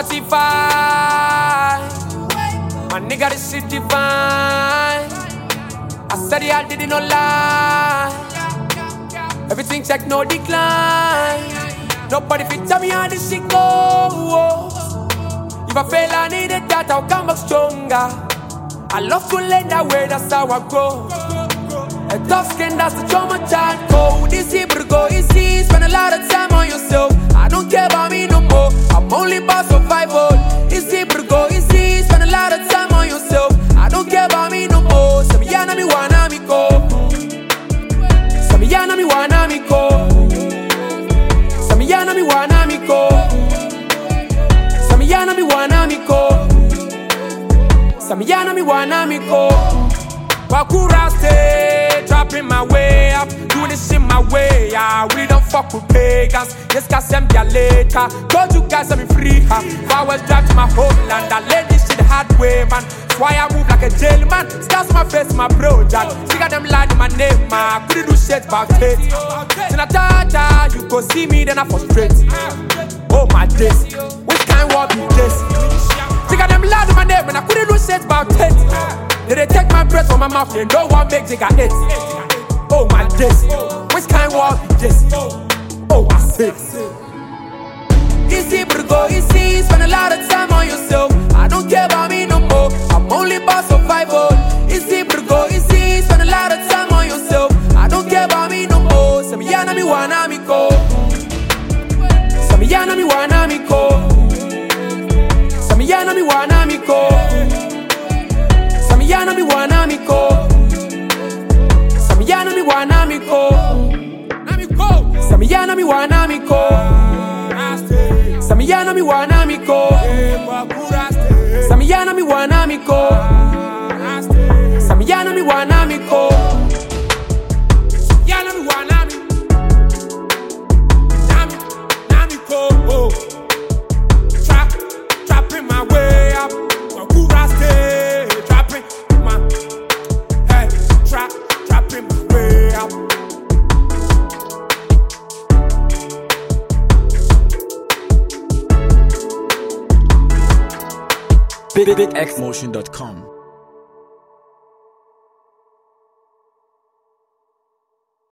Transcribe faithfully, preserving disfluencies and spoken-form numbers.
forty-five. My nigga, this shit divine. I said it, I did it, no lie. Everything check, no decline. Nobody fit tell me how this shit go. If I fail, I need it, that I'll come back stronger. I love to learn that way, that's how I grow. A tough skin, that's the trauma child code. This Hebrew go easy, spend a lot of time on yourself. I don't care about me no more, I'm only about survival. This Hebrew go easy, spend a lot of time on yourself. I don't care about me no more. Samiyana mi wana mi ko. Samiyana mi wana mi ko. Samiyana mi wana mi ko. Samiyana mi wana mi ko. Samiyana mi wana mi ko. Wakura stay, dropping my way up, do this in my way. Yeah, we don't fuck with pagans. Yes, guys, send me later. Told you guys I'm free. Huh? If I was drive to my homeland, I let this shit hard way, man. That's why I move like a jail man. Scars my face, my bro, Jack. Figure them lie in my name, man. I couldn't do shit about it. Till I touch, you go see me, then I frustrate. Oh my days, which kind war be this? Figure them lie in my name, and I couldn't do shit about it. Did they take my breath from my mouth? They know what make Jigga it. Oh my days, which kind war be this? Oh I sick. Easy but go easy, spend a lot of time on yourself. I don't care about me no more, I'm only about survival. Easy but go easy, spend a lot of time on yourself. I don't care about me no more. Samiyana mi wana mi ko. Samiyana mi wana mi ko. Samiyana mi wana mi ko. Samiyana mi wana mi ko. Samiyana mi wana mi ko. Samiyana mi wana mi ko. Samiyana mi wana mi ko. Samiyana mi wana mi ko. Samiyana mi wana mi ko. Samiyana mi wana mi. Nami, nami ko. Oh. Trap, trapping my way up. Wakura stay, trapping my head. Trap, trapping my way up. big x motion dot com